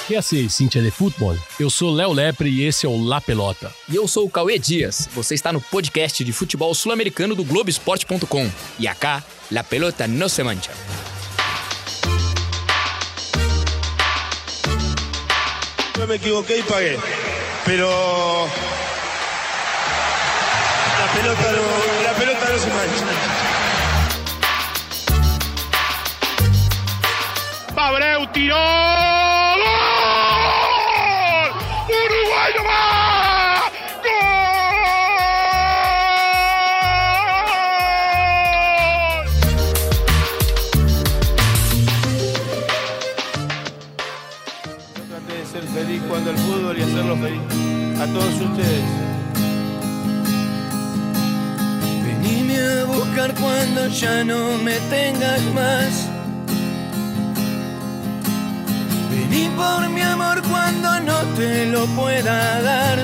Que assim, Cintia de Futebol? Eu sou Léo Lepre e esse é o La Pelota. E eu sou o Cauê Dias. Você está no podcast de futebol sul-americano do Globoesporte.com. E acá, La Pelota no se mancha. Eu me equivoquei e paguei. Pero la pelota no se mancha. Abreu tiró. ¡Gol! ¡Uruguay no va! ¡Gol! Yo traté de ser feliz jugando al fútbol y hacerlo feliz a todos ustedes. Venime a buscar cuando ya no me tengas más. Vení por mi amor cuando no te lo pueda dar.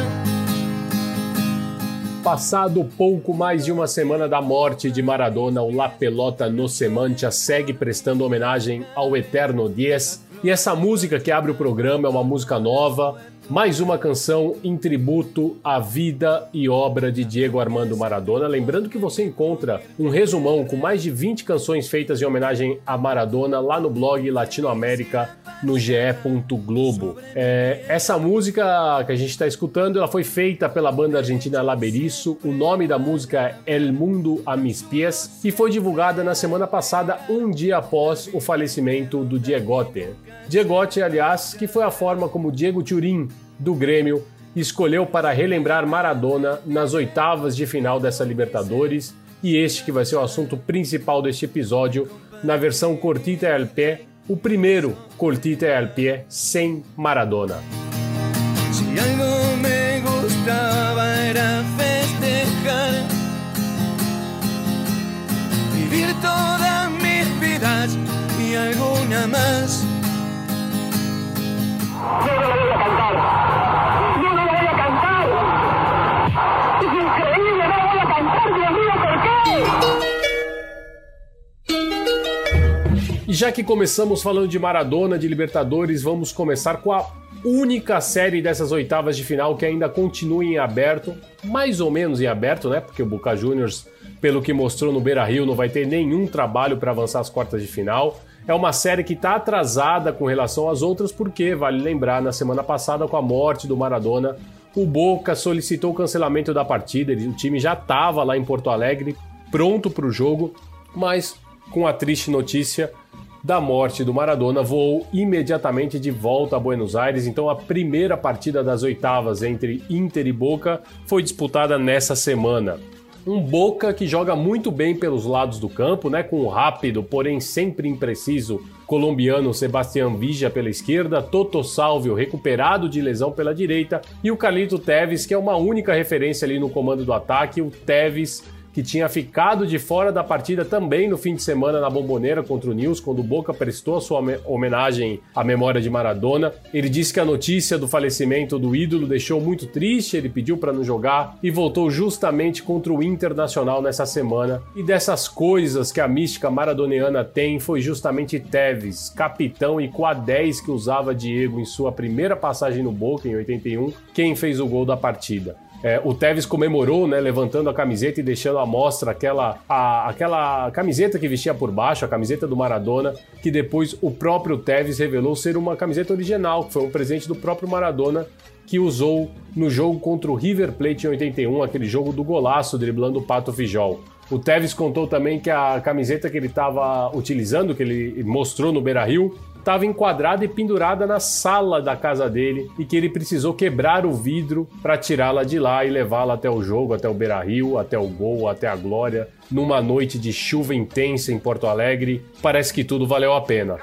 Passado pouco mais de uma semana da morte de Maradona, o La Pelota no se mancha segue prestando homenagem ao eterno 10. E essa música que abre o programa é uma música nova, mais uma canção em tributo à vida e obra de Diego Armando Maradona. Lembrando que você encontra um resumão com mais de 20 canções feitas em homenagem a Maradona lá no blog Latinoamérica, no ge.globo. Essa música que a gente está escutando, ela foi feita pela banda argentina La Berisso. O nome da música é El Mundo a Mis Pies e foi divulgada na semana passada, um dia após o falecimento do Diegote. Diegote, aliás, que foi a forma como Diego Turin, do Grêmio, escolheu para relembrar Maradona nas oitavas de final dessa Libertadores, e este que vai ser o assunto principal deste episódio, na versão Cortita al Pé, o primeiro Cortita al Pé sem Maradona. Si algo me gustaba era festejar, vivir todas mis vidas y alguna más. Yo no lo voy a cantar. Yo no lo voy a cantar. Es increíble, no lo voy a cantar, Dios mío, ¿por qué? E já que começamos falando de Maradona, de Libertadores, vamos começar com a única série dessas oitavas de final que ainda continua em aberto, mais ou menos em aberto, né? Porque o Boca Juniors, pelo que mostrou no Beira-Rio, não vai ter nenhum trabalho para avançar às quartas de final. É uma série que está atrasada com relação às outras porque, vale lembrar, na semana passada, com a morte do Maradona, o Boca solicitou o cancelamento da partida. O time já estava lá em Porto Alegre, pronto para o jogo, mas com a triste notícia da morte do Maradona, voou imediatamente de volta a Buenos Aires. Então a primeira partida das oitavas entre Inter e Boca foi disputada nessa semana. Um Boca que joga muito bem pelos lados do campo, né, com o rápido, porém sempre impreciso, colombiano Sebastián Villa pela esquerda, Toto Salvio recuperado de lesão pela direita e o Carlito Tevez, que é uma única referência ali no comando do ataque. O Tevez, que tinha ficado de fora da partida também no fim de semana na Bombonera contra o Nils, quando o Boca prestou a sua homenagem à memória de Maradona. Ele disse que a notícia do falecimento do ídolo deixou muito triste, ele pediu para não jogar e voltou justamente contra o Internacional nessa semana. E dessas coisas que a mística maradoniana tem, foi justamente Tevez, capitão e com a 10 que usava Diego em sua primeira passagem no Boca em 81, quem fez o gol da partida. O Tevez comemorou, né, levantando a camiseta e deixando à mostra aquela camiseta que vestia por baixo, a camiseta do Maradona, que depois o próprio Tevez revelou ser uma camiseta original, que foi um presente do próprio Maradona, que usou no jogo contra o River Plate em 81, aquele jogo do golaço driblando o Pato Fijol. O Tevez contou também que a camiseta que ele estava utilizando, que ele mostrou no Beira-Rio, estava enquadrada e pendurada na sala da casa dele e que ele precisou quebrar o vidro para tirá-la de lá e levá-la até o jogo, até o Beira-Rio, até o gol, até a glória. Numa noite de chuva intensa em Porto Alegre, parece que tudo valeu a pena.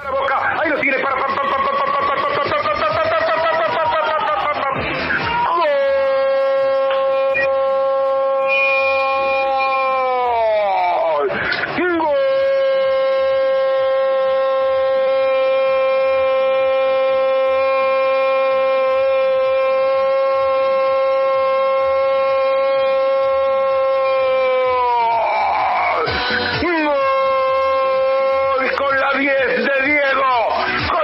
Con la 10 de Diego,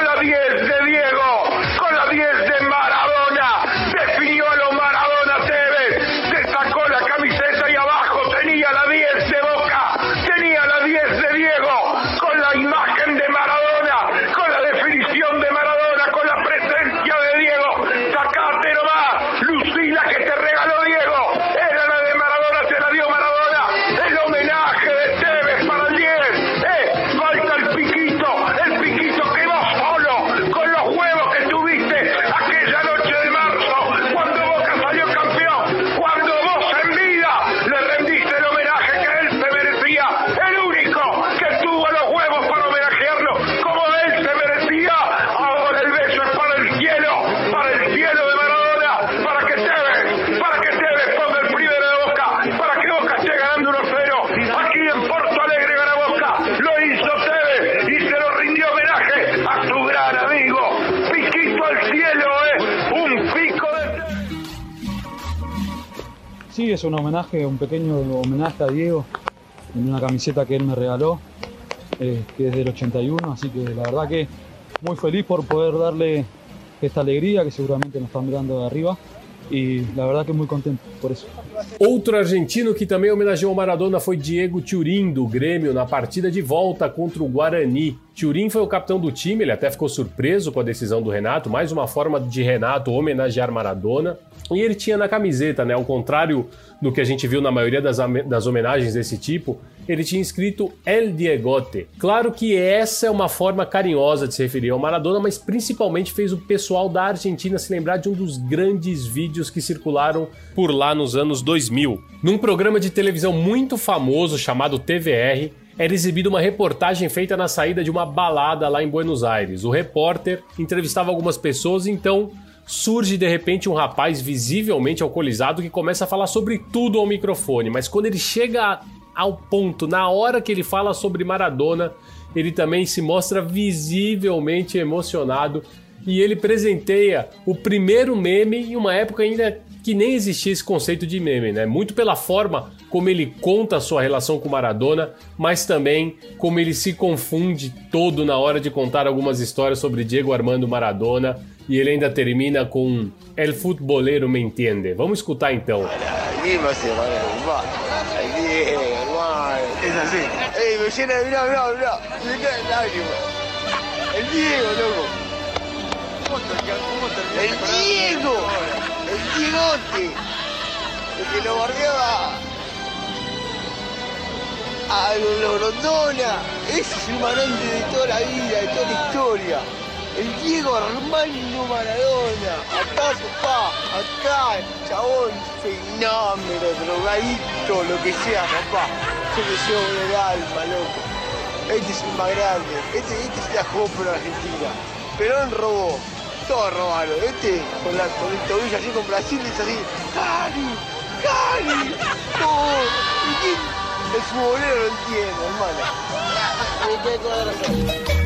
Sí, es un pequeño homenaje a Diego en una camiseta que él me regaló, que es del 81, así que la verdad que muy feliz por poder darle esta alegría que seguramente nos están mirando de arriba. E na verdade que muito contente por isso. Outro argentino que também homenageou o Maradona foi Diego Turin, do Grêmio, na partida de volta contra o Guarani. Turin foi o capitão do time, ele até ficou surpreso com a decisão do Renato, mais uma forma de Renato homenagear Maradona. E ele tinha na camiseta, né, ao contrário do que a gente viu na maioria das homenagens desse tipo, ele tinha escrito El Diegote. Claro que essa é uma forma carinhosa de se referir ao Maradona, mas principalmente fez o pessoal da Argentina se lembrar de um dos grandes vídeos que circularam por lá nos anos 2000. Num programa de televisão muito famoso chamado TVR, era exibida uma reportagem feita na saída de uma balada lá em Buenos Aires. O repórter entrevistava algumas pessoas, então surge de repente um rapaz visivelmente alcoolizado que começa a falar sobre tudo ao microfone, mas quando ele chega ao ponto, na hora que ele fala sobre Maradona, ele também se mostra visivelmente emocionado e ele presenteia o primeiro meme em uma época ainda que nem existia esse conceito de meme, né? Muito pela forma como ele conta a sua relação com Maradona, mas também como ele se confunde todo na hora de contar algumas histórias sobre Diego Armando Maradona. E ele ainda termina com El futbolero me entiende. Vamos escutar então. Es así. ¡Ey, me llena de mirá! Me cae lágrimas. El Diego, loco. ¡El Diego! ¡El Diegote! El que lo bardeaba a los Grondona. Ese es el manante de toda la vida, de toda la historia. El Diego Armando Maradona. Acá, papá, acá, chabón, fenómeno, drogadicto, lo que sea, papá. Yo le llevo en el alma, loco. Este es el más grande. Este se la jugó por Argentina. Perón robó. Todos robaron. Este con el tobillo así con Brasil es así. ¡Cari! Todo. ¿Y quién? El futbolero lo entiende, hermano. Me quedé con la razón.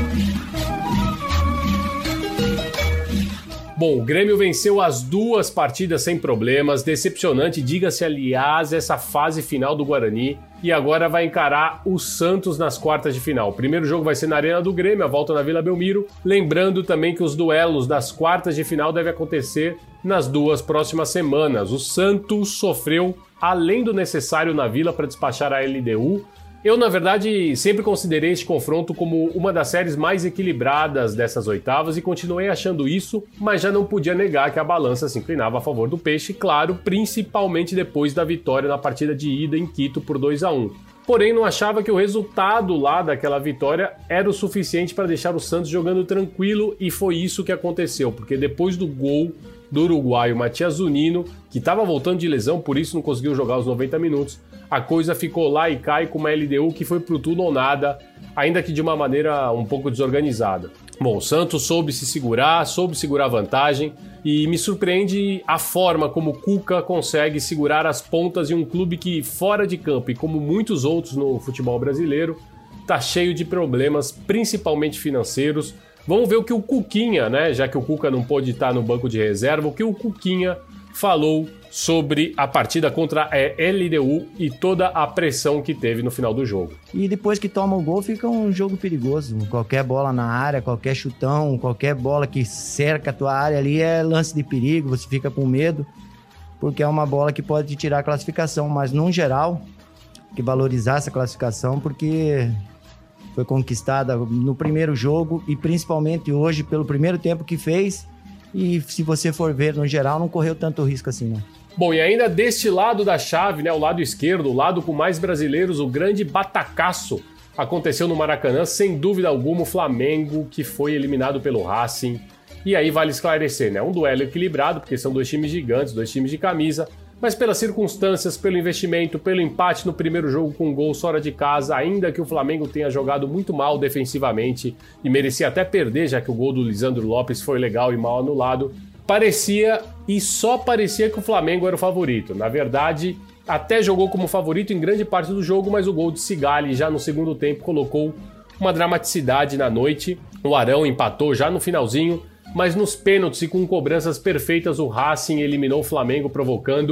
Bom, o Grêmio venceu as duas partidas sem problemas, decepcionante, diga-se aliás, essa fase final do Guarani, e agora vai encarar o Santos nas quartas de final. O primeiro jogo vai ser na Arena do Grêmio, a volta na Vila Belmiro, lembrando também que os duelos das quartas de final devem acontecer nas duas próximas semanas. O Santos sofreu além do necessário na Vila para despachar a LDU. Eu, na verdade, sempre considerei este confronto como uma das séries mais equilibradas dessas oitavas e continuei achando isso, mas já não podia negar que a balança se inclinava a favor do Peixe, claro, principalmente depois da vitória na partida de ida em Quito por 2-1. Porém, não achava que o resultado lá daquela vitória era o suficiente para deixar o Santos jogando tranquilo e foi isso que aconteceu, porque depois do gol do uruguaio Matias Zunino, que estava voltando de lesão, por isso não conseguiu jogar os 90 minutos, a coisa ficou lá e cai com uma LDU que foi pro tudo ou nada, ainda que de uma maneira um pouco desorganizada. Bom, o Santos soube segurar a vantagem e me surpreende a forma como o Cuca consegue segurar as pontas em um clube que, fora de campo e como muitos outros no futebol brasileiro, tá cheio de problemas, principalmente financeiros. Vamos ver o que o Cuquinha, né, já que o Cuca não pôde estar no banco de reserva, o que o Cuquinha falou sobre a partida contra a LDU e toda a pressão que teve no final do jogo. E depois que toma o gol fica um jogo perigoso. Qualquer bola na área, qualquer chutão, qualquer bola que cerca a tua área ali é lance de perigo, você fica com medo, porque é uma bola que pode te tirar a classificação, mas no geral, que valorizar essa classificação, porque foi conquistada no primeiro jogo e principalmente hoje pelo primeiro tempo que fez, e se você for ver no geral não correu tanto risco assim, né? Bom, e ainda deste lado da chave, né, o lado esquerdo, o lado com mais brasileiros, o grande batacaço aconteceu no Maracanã, sem dúvida alguma, o Flamengo, que foi eliminado pelo Racing. E aí vale esclarecer, né, um duelo equilibrado, porque são dois times gigantes, dois times de camisa, mas pelas circunstâncias, pelo investimento, pelo empate no primeiro jogo com gol fora de casa, ainda que o Flamengo tenha jogado muito mal defensivamente e merecia até perder, já que o gol do Lisandro Lopes foi legal e mal anulado, parecia e só parecia que o Flamengo era o favorito. Na verdade, até jogou como favorito em grande parte do jogo, mas o gol de Sigali já no segundo tempo colocou uma dramaticidade na noite. O Arão empatou já no finalzinho, mas nos pênaltis e com cobranças perfeitas o Racing eliminou o Flamengo, provocando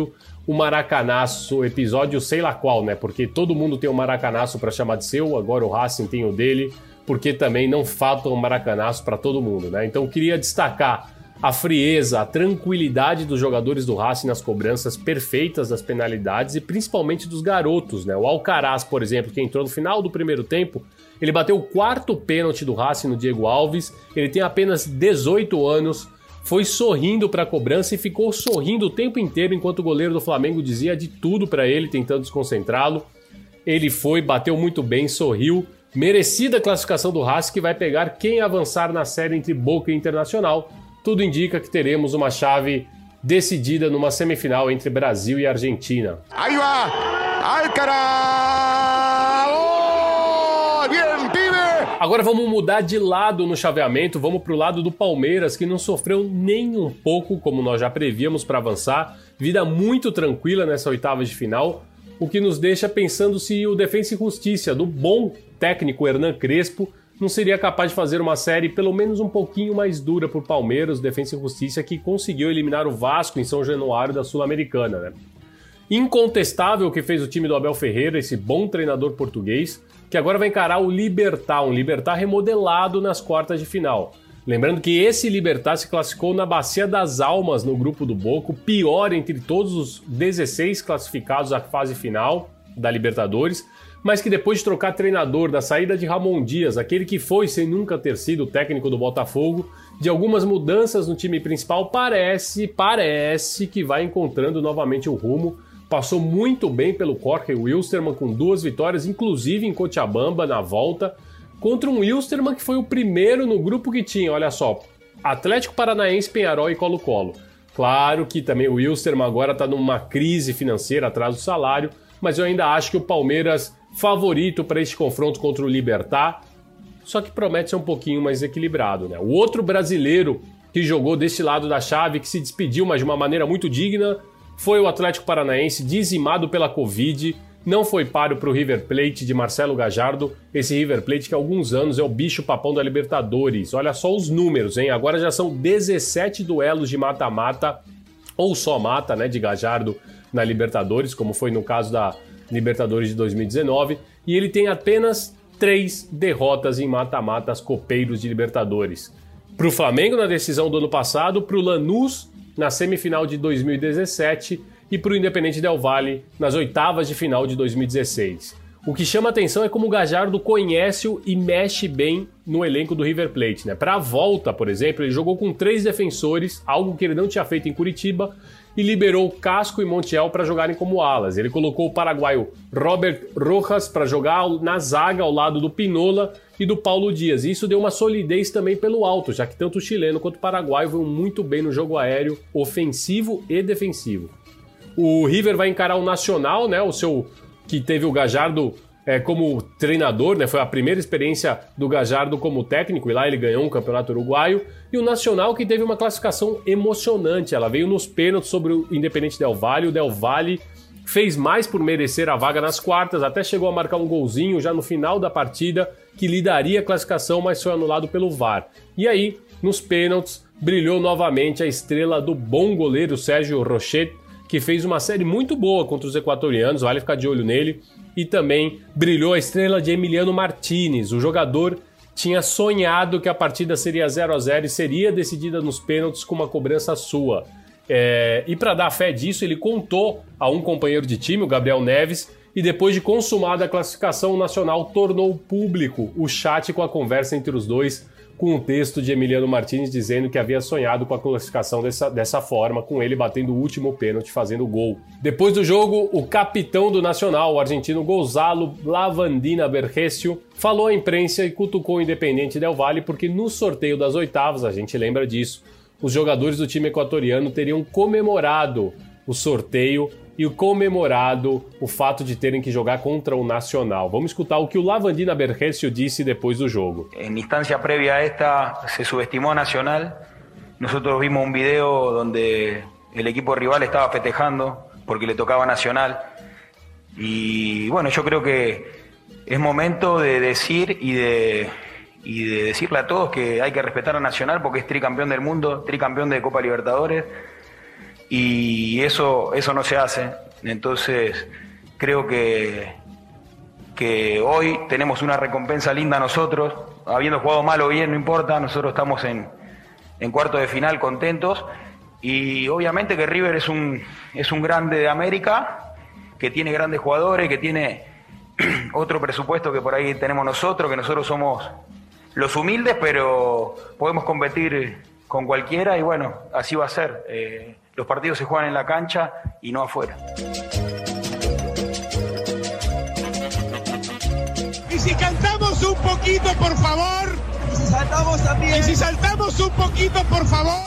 o Maracanaço, episódio sei lá qual, né? Porque todo mundo tem um Maracanaço para chamar de seu, agora o Racing tem o dele, porque também não falta um Maracanaço para todo mundo, né? Então eu queria destacar a frieza, a tranquilidade dos jogadores do Racing nas cobranças perfeitas das penalidades e principalmente dos garotos, né? O Alcaraz, por exemplo, que entrou no final do primeiro tempo, ele bateu o 4º pênalti do Racing no Diego Alves, ele tem apenas 18 anos, foi sorrindo para a cobrança e ficou sorrindo o tempo inteiro enquanto o goleiro do Flamengo dizia de tudo para ele, tentando desconcentrá-lo. Ele foi, bateu muito bem, sorriu. Merecida a classificação do Racing, que vai pegar quem avançar na série entre Boca e Internacional. Tudo indica que teremos uma chave decidida numa semifinal entre Brasil e Argentina. Aí vai! Alcaraz! Oh, bien, pibe! Agora vamos mudar de lado no chaveamento, vamos para o lado do Palmeiras, que não sofreu nem um pouco, como nós já prevíamos, para avançar. Vida muito tranquila nessa oitava de final, o que nos deixa pensando se o Defensa e Justiça do bom técnico Hernan Crespo não seria capaz de fazer uma série pelo menos um pouquinho mais dura por Palmeiras, Defensa e Justiça, que conseguiu eliminar o Vasco em São Januário da Sul-Americana, né? Incontestável que fez o time do Abel Ferreira, esse bom treinador português, que agora vai encarar o Libertad, um Libertad remodelado nas quartas de final. Lembrando que esse Libertad se classificou na Bacia das Almas no grupo do Boca, o pior entre todos os 16 classificados à fase final da Libertadores, mas que depois de trocar treinador, da saída de Ramon Dias, aquele que foi sem nunca ter sido o técnico do Botafogo, de algumas mudanças no time principal, parece que vai encontrando novamente o rumo. Passou muito bem pelo Jorge Wilstermann com 2 vitórias, inclusive em Cochabamba na volta, contra um Wilstermann que foi o primeiro no grupo que tinha, olha só, Atlético Paranaense, Peñarol e Colo-Colo. Claro que também o Wilstermann agora está numa crise financeira atrás do salário, mas eu ainda acho que o Palmeiras favorito para este confronto contra o Libertad, só que promete ser um pouquinho mais equilibrado, né? O outro brasileiro que jogou deste lado da chave, que se despediu, mas de uma maneira muito digna, foi o Atlético Paranaense, dizimado pela Covid. Não foi páreo para o River Plate de Marcelo Gallardo, esse River Plate que há alguns anos é o bicho-papão da Libertadores. Olha só os números, hein? Agora já são 17 duelos de mata-mata, ou só mata, né, de Gallardo na Libertadores, como foi no caso da Libertadores de 2019, e ele tem apenas 3 derrotas em mata-matas copeiros de Libertadores. Para o Flamengo na decisão do ano passado, para o Lanús na semifinal de 2017 e para o Independente Del Valle nas oitavas de final de 2016. O que chama atenção é como o Gallardo conhece-o e mexe bem no elenco do River Plate, né? Para a volta, por exemplo, ele jogou com 3 defensores, algo que ele não tinha feito em Curitiba, e liberou Casco e Montiel para jogarem como alas. Ele colocou o paraguaio Robert Rojas para jogar na zaga ao lado do Pinola e do Paulo Dias. E isso deu uma solidez também pelo alto, já que tanto o chileno quanto o paraguaio vão muito bem no jogo aéreo, ofensivo e defensivo. O River vai encarar o Nacional, né? O seu que teve o Gallardo como treinador, né? Foi a primeira experiência do Gallardo como técnico, e lá ele ganhou um campeonato uruguaio. E o Nacional, que teve uma classificação emocionante, ela veio nos pênaltis sobre o Independente Del Valle. O Del Valle fez mais por merecer a vaga nas quartas, até chegou a marcar um golzinho já no final da partida, que lhe daria a classificação, mas foi anulado pelo VAR. E aí, nos pênaltis, brilhou novamente a estrela do bom goleiro Sérgio Rochet, que fez uma série muito boa contra os equatorianos, vale ficar de olho nele. E também brilhou a estrela de Emiliano Martinez. O jogador tinha sonhado que a partida seria 0-0 e seria decidida nos pênaltis com uma cobrança sua. E para dar fé disso, ele contou a um companheiro de time, o Gabriel Neves, e depois de consumada a classificação, o Nacional tornou público o chat com a conversa entre os dois, com um texto de Emiliano Martinez dizendo que havia sonhado com a classificação dessa forma, com ele batendo o último pênalti, fazendo o gol. Depois do jogo, o capitão do Nacional, o argentino Gonzalo Lavandina Bergesio, falou à imprensa e cutucou o Independente Del Valle porque no sorteio das oitavas, a gente lembra disso, os jogadores do time equatoriano teriam comemorado o sorteio e comemorado o fato de terem que jogar contra o Nacional. Vamos escutar o que o Lavandina Bergesio disse depois do jogo. En instancia previa a esta se subestimó a Nacional. Nosotros vimos un video donde el equipo rival estaba festejando porque le tocaba a Nacional. Y bueno, yo creo que es momento de decir y de decirle a todos que hay que respetar a Nacional porque es tricampeón del mundo, tricampeón de Copa Libertadores. y eso no se hace. Entonces creo que hoy tenemos una recompensa linda nosotros, habiendo jugado mal o bien, no importa, nosotros estamos en cuarto de final contentos, y obviamente que River es un grande de América, que tiene grandes jugadores, que tiene otro presupuesto que por ahí tenemos nosotros, que nosotros somos los humildes, pero podemos competir con cualquiera, y bueno, así va a ser. Los partidos se juegan en la cancha y no afuera. Y si cantamos un poquito, por favor. Y si saltamos también. Y si saltamos un poquito, por favor.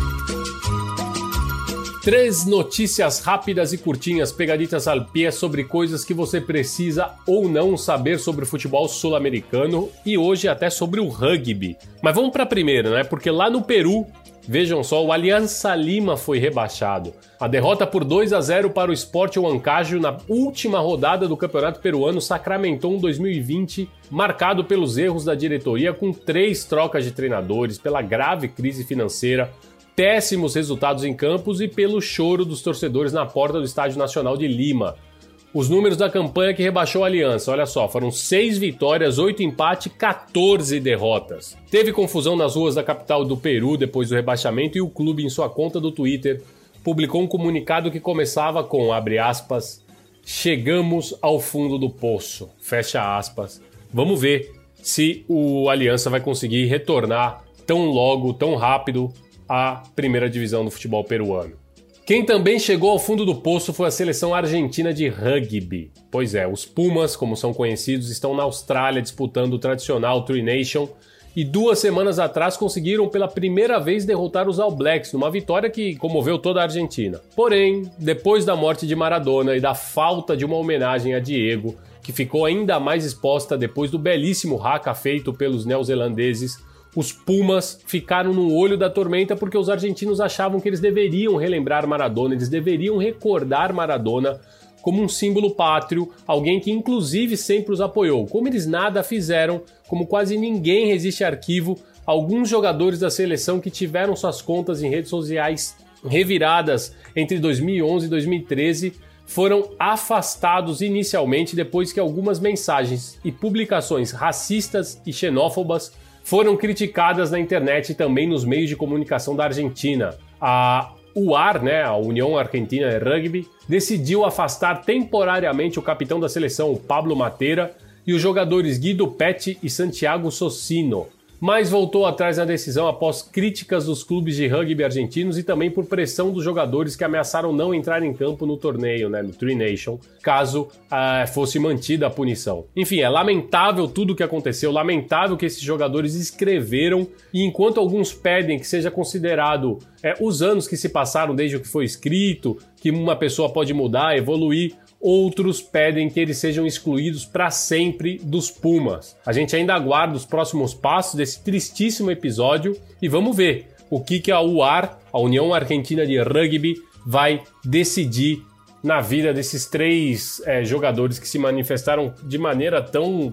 3 notícias rápidas e curtinhas, pegaditas ao pé, sobre coisas que você precisa ou não saber sobre o futebol sul-americano e hoje até sobre o rugby. Mas vamos para a primeira, né? Porque lá no Peru, vejam só, o Alianza Lima foi rebaixado. A derrota por 2-0 para o Sport Huancayo na última rodada do Campeonato Peruano sacramentou um 2020 marcado pelos erros da diretoria, com 3 trocas de treinadores, pela grave crise financeira, péssimos resultados em campos e pelo choro dos torcedores na porta do Estádio Nacional de Lima. Os números da campanha que rebaixou a Aliança, olha só, foram 6 vitórias, 8 empates e 14 derrotas. Teve confusão nas ruas da capital do Peru depois do rebaixamento e o clube, em sua conta do Twitter, publicou um comunicado que começava com, abre aspas, "Chegamos ao fundo do poço", fecha aspas. Vamos ver se o Aliança vai conseguir retornar tão logo, tão rápido, à primeira divisão do futebol peruano. Quem também chegou ao fundo do poço foi a seleção argentina de rugby. Pois é, os Pumas, como são conhecidos, estão na Austrália disputando o tradicional Tri Nation e 2 semanas atrás conseguiram pela primeira vez derrotar os All Blacks, numa vitória que comoveu toda a Argentina. Porém, depois da morte de Maradona e da falta de uma homenagem a Diego, que ficou ainda mais exposta depois do belíssimo haka feito pelos neozelandeses, os Pumas ficaram no olho da tormenta porque os argentinos achavam que eles deveriam relembrar Maradona, eles deveriam recordar Maradona como um símbolo pátrio, alguém que inclusive sempre os apoiou. Como eles nada fizeram, como quase ninguém resiste a arquivo, alguns jogadores da seleção que tiveram suas contas em redes sociais reviradas entre 2011 e 2013 foram afastados inicialmente depois que algumas mensagens e publicações racistas e xenófobas foram criticadas na internet e também nos meios de comunicação da Argentina. A UAR, né, a União Argentina de Rugby, decidiu afastar temporariamente o capitão da seleção, Pablo Matera, e os jogadores Guido Petti e Santiago Socino, mas voltou atrás na decisão após críticas dos clubes de rugby argentinos e também por pressão dos jogadores que ameaçaram não entrar em campo no torneio, né, no Tri Nation, caso fosse mantida a punição. Enfim, é lamentável tudo o que aconteceu, lamentável que esses jogadores escreveram, e enquanto alguns pedem que seja considerado os anos que se passaram desde o que foi escrito, que uma pessoa pode mudar, evoluir, outros pedem que eles sejam excluídos para sempre dos Pumas. A gente ainda aguarda os próximos passos desse tristíssimo episódio e vamos ver o que a UAR, a União Argentina de Rugby, vai decidir na vida desses 3 jogadores que se manifestaram de maneira tão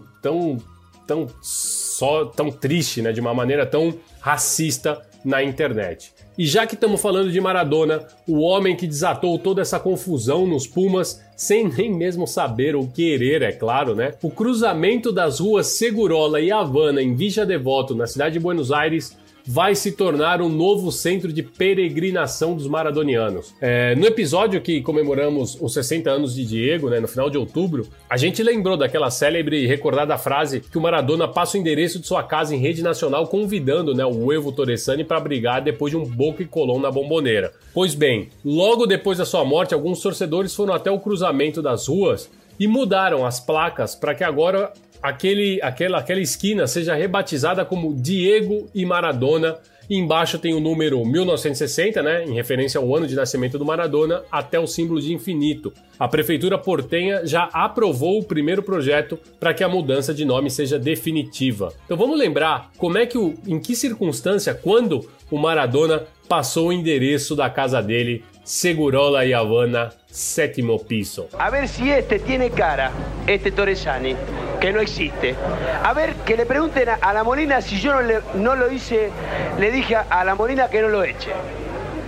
triste, né? De uma maneira tão racista na internet. E já que estamos falando de Maradona, o homem que desatou toda essa confusão nos Pumas, sem nem mesmo saber ou querer, é claro, né? O cruzamento das ruas Segurola e Havana em Villa Devoto, na cidade de Buenos Aires, vai se tornar um novo centro de peregrinação dos maradonianos. No episódio que comemoramos os 60 anos de Diego, né, no final de outubro, a gente lembrou daquela célebre e recordada frase que o Maradona passa o endereço de sua casa em rede nacional convidando, né, o Evo Torresani para brigar depois de um Boca e Colón na Bomboneira. Pois bem, logo depois da sua morte, alguns torcedores foram até o cruzamento das ruas e mudaram as placas para que agora aquela esquina seja rebatizada como Diego e Maradona. E embaixo tem o número 1960, né, em referência ao ano de nascimento do Maradona, até o símbolo de infinito. A prefeitura portenha já aprovou o primeiro projeto para que a mudança de nome seja definitiva. Então vamos lembrar em que circunstância, quando o Maradona passou o endereço da casa dele, Segurola y Havana, 7º piso. A ver si este tiene cara, este Torresani, que no existe. A ver, que le pregunten a la Molina si yo no lo hice, le dije a la Molina que no lo eche.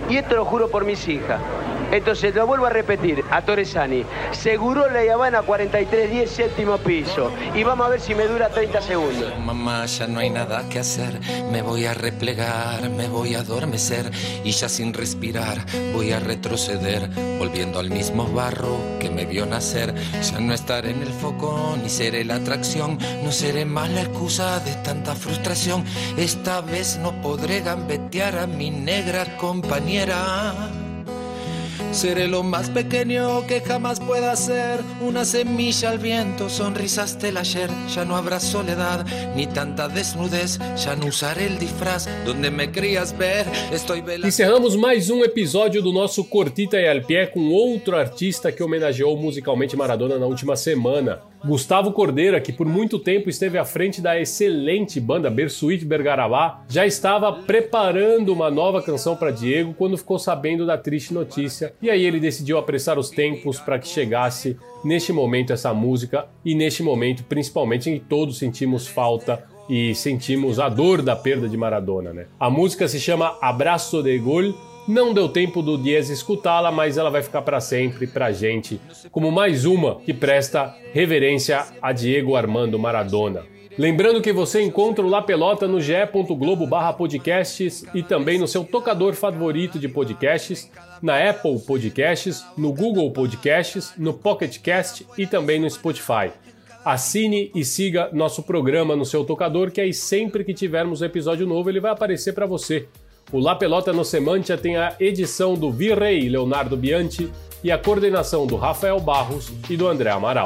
Y esto lo juro por mis hijas. Entonces lo vuelvo a repetir a Torresani. Seguro La Habana 4310, séptimo piso. Y vamos a ver si me dura 30 segundos. Mamá, ya no hay nada que hacer. Me voy a replegar, me voy a adormecer. Y ya sin respirar voy a retroceder, volviendo al mismo barro que me vio nacer. Ya no estaré en el foco, ni seré la atracción. No seré más la excusa de tanta frustración. Esta vez no podré gambetear a mi negra compañera. Seré lo más pequeño que jamás pueda ser, una semilla al viento, sonrisas del ayer. Ya no habrá soledad, ni tanta desnudez. Já não usarei el disfraz donde me querias ver. Estou velando. Encerramos mais um episódio do nosso Cortita e al Pie com outro artista que homenageou musicalmente Maradona na última semana. Gustavo Cordeira, que por muito tempo esteve à frente da excelente banda Bersuit Bergarabá, já estava preparando uma nova canção para Diego quando ficou sabendo da triste notícia, e aí ele decidiu apressar os tempos para que chegasse neste momento essa música, e neste momento principalmente em que todos sentimos falta e sentimos a dor da perda de Maradona, né? A música se chama Abraço de Gol. Não deu tempo do Diez escutá-la, mas ela vai ficar para sempre pra gente como mais uma que presta reverência a Diego Armando Maradona. Lembrando que você encontra o La Pelota no ge.globo/podcasts e também no seu tocador favorito de podcasts, na Apple Podcasts, no Google Podcasts, no Pocket Cast e também no Spotify. Assine e siga nosso programa no seu tocador, que aí sempre que tivermos um episódio novo ele vai aparecer para você. O La Pelota no Semantia tem a edição do Virrey Leonardo Bianchi e a coordenação do Rafael Barros e do André Amaral.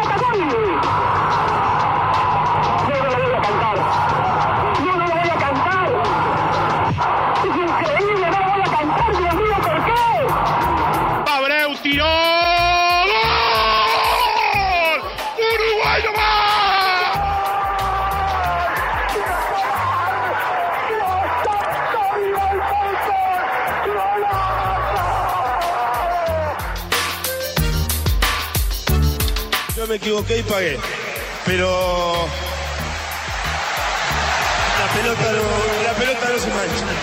Abreu tiró. ¡Gol! ¡Uruguay no va! Yo me equivoqué y pagué, pero la pelota no se mancha.